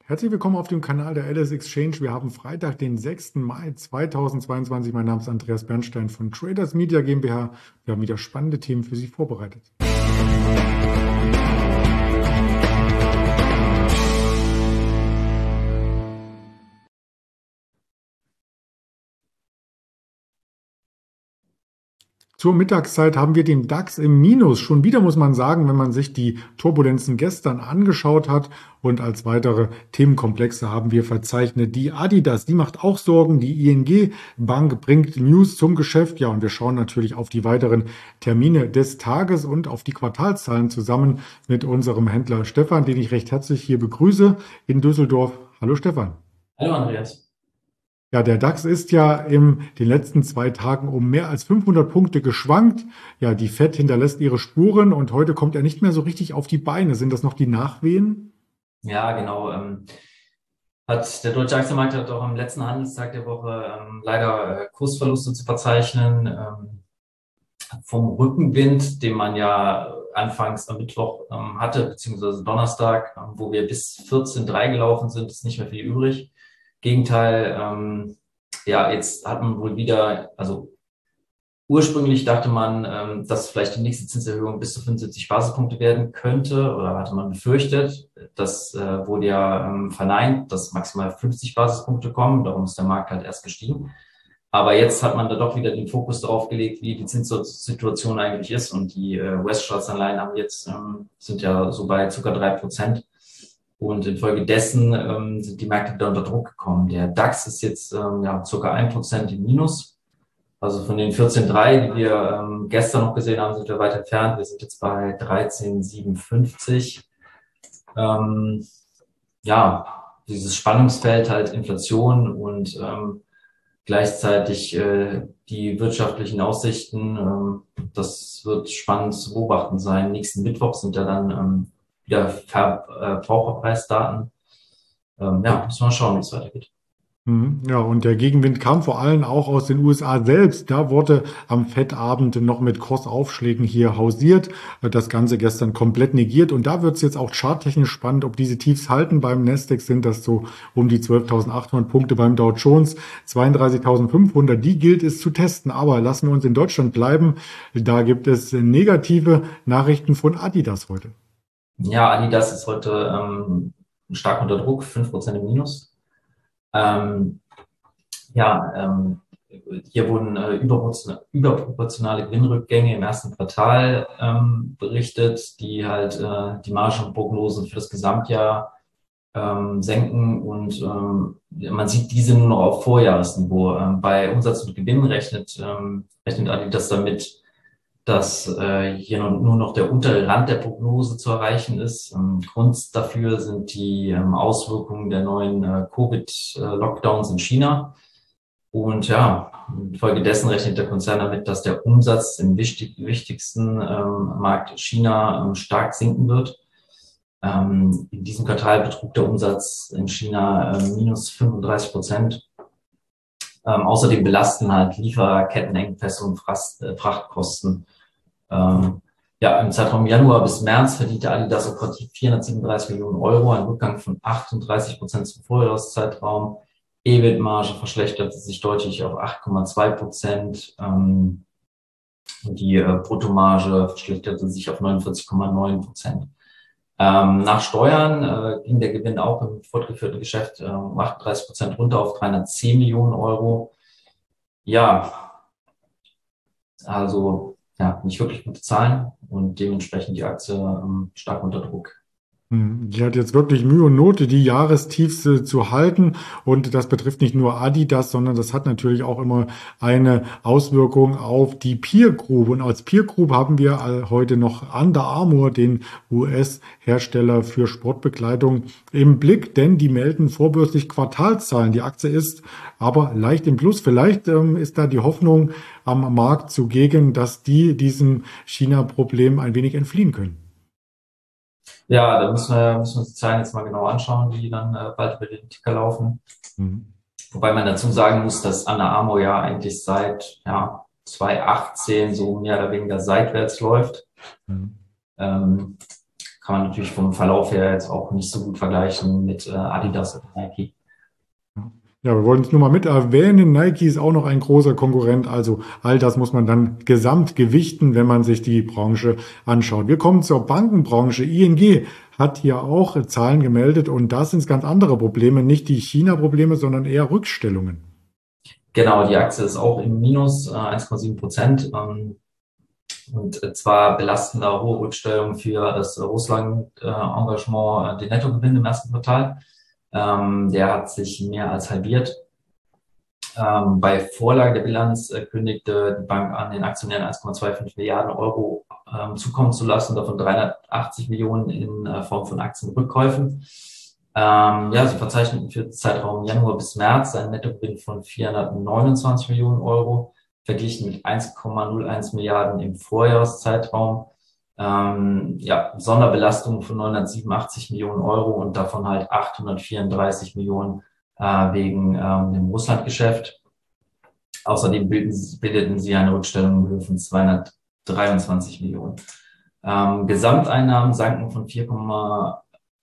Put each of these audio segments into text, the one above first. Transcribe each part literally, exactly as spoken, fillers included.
Herzlich willkommen auf dem Kanal der L S Exchange. Wir haben Freitag, den sechsten Mai zweitausendzweiundzwanzig. Mein Name ist Andreas Bernstein von Traders Media GmbH. Wir haben wieder spannende Themen für Sie vorbereitet. Zur Mittagszeit haben wir den DAX im Minus. Schon wieder muss man sagen, wenn man sich die Turbulenzen gestern angeschaut hat. Und als weitere Themenkomplexe haben wir verzeichnet die Adidas. Die macht auch Sorgen. Die I N G Bank bringt News zum Geschäft. Ja, und wir schauen natürlich auf die weiteren Termine des Tages und auf die Quartalszahlen zusammen mit unserem Händler Stefan, den ich recht herzlich hier begrüße in Düsseldorf. Hallo Stefan. Hallo Andreas. Ja, der DAX ist ja in den letzten zwei Tagen um mehr als fünfhundert Punkte geschwankt. Ja, die Fed hinterlässt ihre Spuren und heute kommt er nicht mehr so richtig auf die Beine. Sind das noch die Nachwehen? Ja, genau. Ähm, hat der deutsche Aktienmarkt hat auch am letzten Handelstag der Woche ähm, leider äh, Kursverluste zu verzeichnen. Ähm, vom Rückenwind, den man ja anfangs am Mittwoch ähm, hatte, beziehungsweise Donnerstag, ähm, wo wir bis vierzehn Komma drei gelaufen sind, ist nicht mehr viel übrig. Gegenteil, ähm, ja, jetzt hat man wohl wieder, also ursprünglich dachte man, ähm, dass vielleicht die nächste Zinserhöhung bis zu fünfundsiebzig Basispunkte werden könnte, oder hatte man befürchtet. Das äh, wurde ja ähm, verneint, dass maximal fünfzig Basispunkte kommen. Darum ist der Markt halt erst gestiegen. Aber jetzt hat man da doch wieder den Fokus darauf gelegt, wie die Zinssituation eigentlich ist. Und die äh, U S-Staatsanleihen haben jetzt, ähm, sind ja so bei ca. drei Prozent. Und infolgedessen ähm, sind die Märkte wieder unter Druck gekommen. Der DAX ist jetzt ähm, ja ca. ein Prozent im Minus. Also von den vierzehn Komma drei, die wir ähm, gestern noch gesehen haben, sind wir weit entfernt. Wir sind jetzt bei dreizehn Komma siebenundfünfzig. Ähm, ja, dieses Spannungsfeld halt Inflation und ähm, gleichzeitig äh, die wirtschaftlichen Aussichten, ähm, das wird spannend zu beobachten sein. Nächsten Mittwoch sind ja dann ähm, wieder Verbraucherpreisdaten. Ähm, ja, müssen wir mal schauen, wie es weitergeht. Mhm. Ja, und der Gegenwind kam vor allem auch aus den U S A selbst. Da wurde am Fettabend noch mit Kursaufschlägen hier hausiert. Das Ganze gestern komplett negiert. Und da wird es jetzt auch charttechnisch spannend, ob diese Tiefs halten. Beim Nasdaq sind das so um die zwölftausendachthundert Punkte, beim Dow Jones zweiunddreißigtausendfünfhundert. Die gilt es zu testen. Aber lassen wir uns in Deutschland bleiben. Da gibt es negative Nachrichten von Adidas heute. Ja, Adidas ist heute ähm, stark unter Druck, fünf Prozent im Minus. Ähm, ja, ähm, hier wurden äh, überproportionale, überproportionale Gewinnrückgänge im ersten Quartal ähm, berichtet, die halt äh, die Margenprognosen für das Gesamtjahr ähm, senken und ähm, man sieht diese nur noch auf Vorjahresniveau. Ähm, bei Umsatz und Gewinn rechnet, ähm, rechnet Adidas damit, dass äh, hier nur, nur noch der untere Rand der Prognose zu erreichen ist. Ähm, Grund dafür sind die ähm, Auswirkungen der neuen äh, Covid-Lockdowns in China. Und ja, infolgedessen rechnet der Konzern damit, dass der Umsatz im wichtig, wichtigsten ähm, Markt China ähm, stark sinken wird. Ähm, in diesem Quartal betrug der Umsatz in China äh, minus fünfunddreißig Prozent. Ähm, außerdem belasten halt Lieferkettenengpässe und Fracht, äh, Frachtkosten. Ähm, ja, im Zeitraum Januar bis März verdiente Adidas operativ vierhundertsiebenunddreißig Millionen Euro, ein Rückgang von achtunddreißig Prozent zum Vorjahreszeitraum. E B I T-Marge verschlechterte sich deutlich auf acht Komma zwei Prozent. Ähm, die äh, Bruttomarge verschlechterte sich auf neunundvierzig Komma neun Prozent. Ähm, nach Steuern äh, ging der Gewinn auch im fortgeführten Geschäft äh, um achtunddreißig Prozent runter auf dreihundertzehn Millionen Euro. Ja, also ja, nicht wirklich gute Zahlen und dementsprechend die Aktie ähm, stark unter Druck. Hm, Die hat jetzt wirklich Mühe und Not, die Jahrestiefs äh, zu halten. Und das betrifft nicht nur Adidas, sondern das hat natürlich auch immer eine Auswirkung auf die Peer Group. Und als Peer Group haben wir äh, heute noch Under Armour, den U S-Hersteller für Sportbekleidung, im Blick, denn die melden vorbörslich Quartalszahlen. Die Aktie ist aber leicht im Plus. Vielleicht ähm, ist da die Hoffnung am Markt zugegen, dass die diesem China-Problem ein wenig entfliehen können. Ja, da müssen wir, müssen wir uns die Zahlen jetzt mal genau anschauen, die dann äh, bald über den Ticker laufen. Mhm. Wobei man dazu sagen muss, dass Under Armour ja eigentlich seit ja, zwanzig achtzehn so mehr oder weniger seitwärts läuft. Mhm. Ähm, kann man natürlich vom Verlauf her jetzt auch nicht so gut vergleichen mit äh, Adidas oder Nike. Ja, wir wollen es nur mal mit erwähnen. Nike ist auch noch ein großer Konkurrent. Also all das muss man dann gesamt gewichten, wenn man sich die Branche anschaut. Wir kommen zur Bankenbranche. I N G hat hier auch Zahlen gemeldet und das sind ganz andere Probleme. Nicht die China-Probleme, sondern eher Rückstellungen. Genau, die Aktie ist auch im Minus, äh, eins Komma sieben Prozent. Ähm, und äh, zwar belastender hohe Rückstellungen für das Russland-Engagement, äh, den Nettogewinn im ersten Quartal. Ähm, der hat sich mehr als halbiert. Ähm, bei Vorlage der Bilanz äh, kündigte die Bank an, den Aktionären eins Komma fünfundzwanzig Milliarden Euro ähm, zukommen zu lassen, davon dreihundertachtzig Millionen in äh, Form von Aktienrückkäufen. Ähm, ja, sie verzeichneten für den Zeitraum Januar bis März einen Nettogewinn von vierhundertneunundzwanzig Millionen Euro, verglichen mit eins Komma null eins Milliarden im Vorjahreszeitraum. Ähm, ja, Sonderbelastung von neunhundertsiebenundachtzig Millionen Euro und davon halt achthundertvierunddreißig Millionen äh, wegen ähm, dem Russlandgeschäft. Außerdem bilden, bildeten sie eine Rückstellung in Höhe von zweihundertdreiundzwanzig Millionen. Ähm, Gesamteinnahmen sanken von vier Komma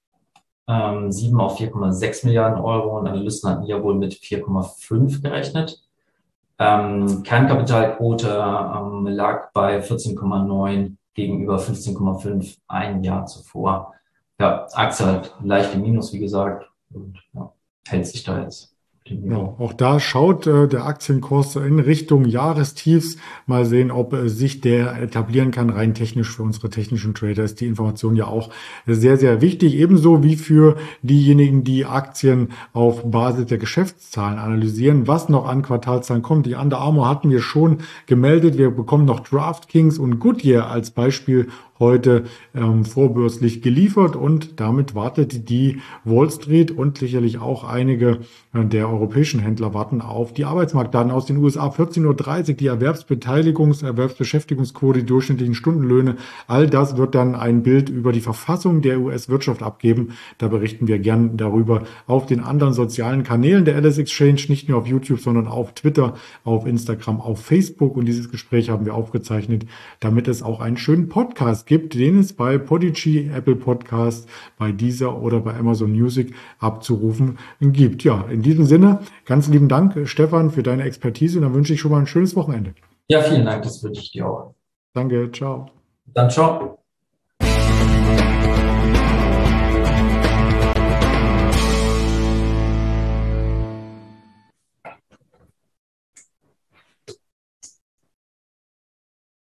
sieben auf vier Komma sechs Milliarden Euro und Analysten hatten ja wohl mit vier Komma fünf gerechnet. Ähm, Kernkapitalquote ähm, lag bei vierzehn Komma neun gegenüber fünfzehn Komma fünf ein Jahr zuvor. Ja, Aktie halt leicht im Minus, wie gesagt, und ja, hält sich da jetzt. Genau, auch da schaut äh, der Aktienkurs in Richtung Jahrestiefs. Mal sehen, ob äh, sich der etablieren kann. Rein technisch für unsere technischen Trader ist die Information ja auch sehr, sehr wichtig. Ebenso wie für diejenigen, die Aktien auf Basis der Geschäftszahlen analysieren, was noch an Quartalszahlen kommt. Die Under Armour hatten wir schon gemeldet. Wir bekommen noch DraftKings und Goodyear als Beispiel heute ähm, vorbörslich geliefert und damit wartet die Wall Street und sicherlich auch einige äh, der europäischen Händler warten auf die Arbeitsmarktdaten aus den U S A. vierzehn Uhr dreißig, die Erwerbsbeteiligungs-, Erwerbsbeschäftigungsquote, die durchschnittlichen Stundenlöhne. All das wird dann ein Bild über die Verfassung der U S-Wirtschaft abgeben. Da berichten wir gern darüber auf den anderen sozialen Kanälen der Alice Exchange, nicht nur auf YouTube, sondern auf Twitter, auf Instagram, auf Facebook. Und dieses Gespräch haben wir aufgezeichnet, damit es auch einen schönen Podcast gibt, den es bei Podigy, Apple Podcast, bei Deezer oder bei Amazon Music abzurufen gibt. Ja, in diesem Sinne, ganz lieben Dank, Stefan, für deine Expertise und dann wünsche ich schon mal ein schönes Wochenende. Ja, vielen Dank, das wünsche ich dir auch. Danke, ciao. Dann ciao.